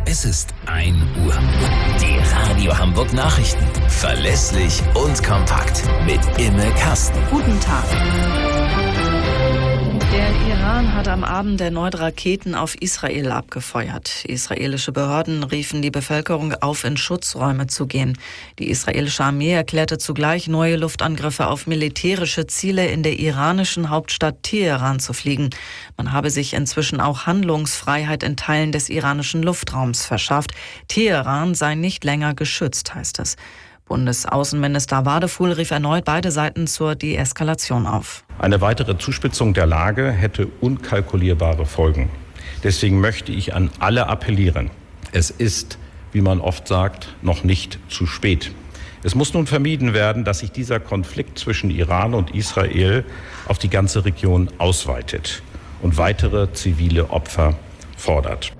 Es ist 1 Uhr. Die Radio Hamburg Nachrichten. Verlässlich und kompakt. Mit Imme Kasten. Guten Tag. Der Iran hat am Abend erneut Raketen auf Israel abgefeuert. Israelische Behörden riefen die Bevölkerung auf, in Schutzräume zu gehen. Die israelische Armee erklärte zugleich, neue Luftangriffe auf militärische Ziele in der iranischen Hauptstadt Teheran zu fliegen. Man habe sich inzwischen auch Handlungsfreiheit in Teilen des iranischen Luftraums verschafft. Teheran sei nicht länger geschützt, heißt es. Bundesaußenminister Wadefuhl rief erneut beide Seiten zur Deeskalation auf. Eine weitere Zuspitzung der Lage hätte unkalkulierbare Folgen. Deswegen möchte ich an alle appellieren. Es ist, wie man oft sagt, noch nicht zu spät. Es muss nun vermieden werden, dass sich dieser Konflikt zwischen Iran und Israel auf die ganze Region ausweitet und weitere zivile Opfer fordert.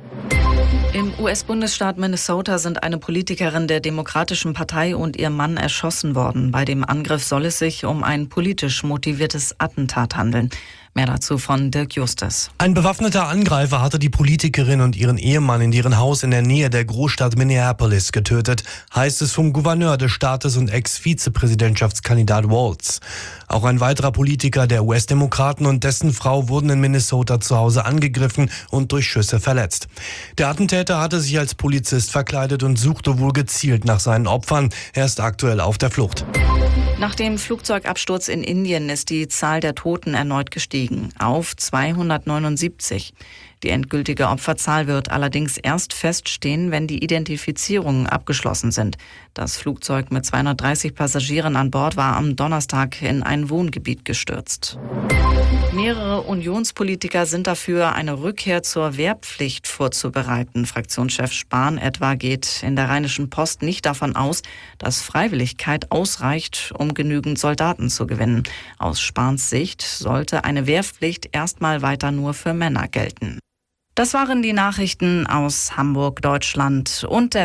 Im US-Bundesstaat Minnesota sind eine Politikerin der Demokratischen Partei und ihr Mann erschossen worden. Bei dem Angriff soll es sich um ein politisch motiviertes Attentat handeln. Mehr dazu von Dirk Justus. Ein bewaffneter Angreifer hatte die Politikerin und ihren Ehemann in deren Haus in der Nähe der Großstadt Minneapolis getötet, heißt es vom Gouverneur des Staates und Ex-Vizepräsidentschaftskandidat Walz. Auch ein weiterer Politiker der US-Demokraten und dessen Frau wurden in Minnesota zu Hause angegriffen und durch Schüsse verletzt. Der Attentäter hatte sich als Polizist verkleidet und suchte wohl gezielt nach seinen Opfern. Er ist aktuell auf der Flucht. Nach dem Flugzeugabsturz in Indien ist die Zahl der Toten erneut gestiegen auf 279. Die endgültige Opferzahl wird allerdings erst feststehen, wenn die Identifizierungen abgeschlossen sind. Das Flugzeug mit 230 Passagieren an Bord war am Donnerstag in ein Wohngebiet gestürzt. Mehrere Unionspolitiker sind dafür, eine Rückkehr zur Wehrpflicht vorzubereiten. Fraktionschef Spahn etwa geht in der Rheinischen Post nicht davon aus, dass Freiwilligkeit ausreicht, um genügend Soldaten zu gewinnen. Aus Spahns Sicht sollte eine Wehrpflicht erstmal weiter nur für Männer gelten. Das waren die Nachrichten aus Hamburg, Deutschland und der